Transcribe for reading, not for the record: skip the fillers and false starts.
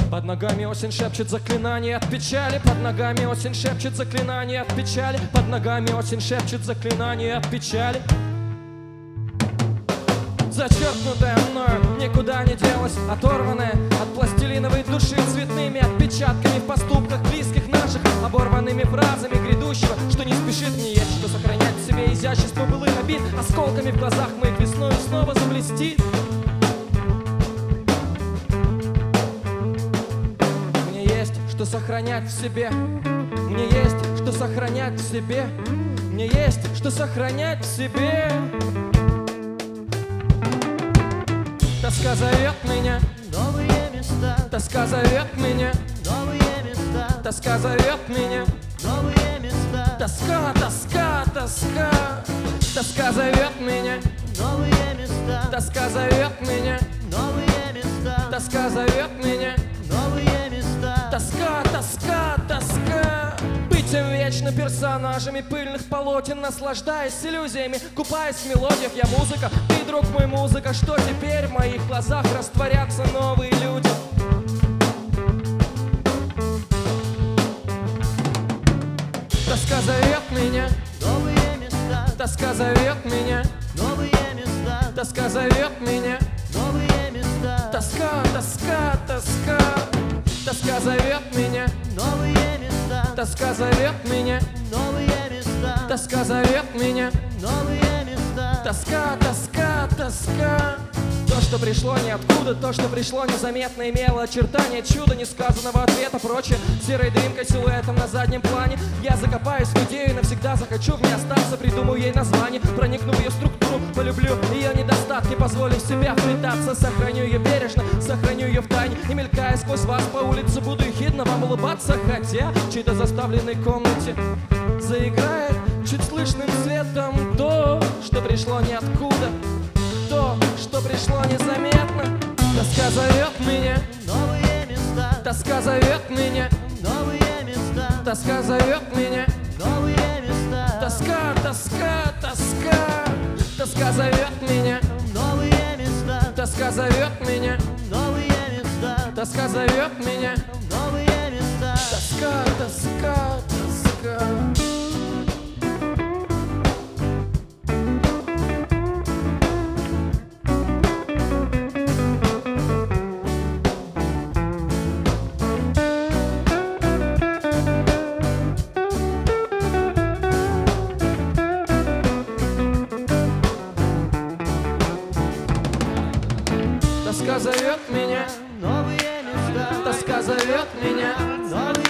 Под ногами осень шепчет заклинание от печали. Под ногами осень шепчет заклинание от печали. Под ногами осень шепчет заклинание от печали. Зачеркнутая мною никуда не делась, оторванная от пластилиновой души цветными отпечатками в поступках близких наших, оборванными фразами грядущего, что не спешит мне есть, что сохранять в себе изящество былых обид, осколками в глазах моих весною снова заблестит. Мне есть что сохранять в себе, мне есть что сохранять в себе, мне есть что сохранять в себе. Тоска зовет меня, новые места, тоска зовет меня, новые места, тоска зовет меня, новые места, тоска, тоска, тоска, тоска зовет меня, новые места, тоска зовет меня, новые места, тоска зовет меня, новые места, тоска, тоска, тоска. Быть вечно персонажами пыльных полотен, наслаждаясь иллюзиями, купаясь в мелодиях. Я музыка, ты, друг мой, музыка. Что теперь в моих глазах растворятся новые люди? Тоска зовет меня, новые места, тоска зовет меня, новые места, тоска зовет меня, новые места, тоска, тоска, тоска, тоска зовет меня, новые места, тоска зовет меня, новые места, тоска зовет меня, новые места, тоска, тоска, тоска. То, что пришло ниоткуда, то, что пришло незаметно, имело очертания чуда, несказанного ответа, прочее серой дымкой, силуэтом на заднем плане. Я закопаюсь в идею и навсегда захочу в ней остаться, придумаю ей название, проникну в ее структуру, полюблю ее недостатки, позволив себя вплетаться, сохраню ее бережно, сохраню ее в тайне, и мелькая сквозь вас по улице, буду ехидно вам улыбаться, хотя в чьей-то заставленной комнате заиграет чуть слышным светом то, что пришло ниоткуда, то, что пришло незаметно. Тоска зовет меня, новые места, тоска зовет меня, новые места, тоска зовет меня, новые места, тоска, тоска, тоска, тоска зовет меня, новые места, тоска зовет меня, новые места, тоска зовет меня, новые места. тоска, тоска, тоска. Тоска зовет меня, Новые места, тоска зовет меня, новые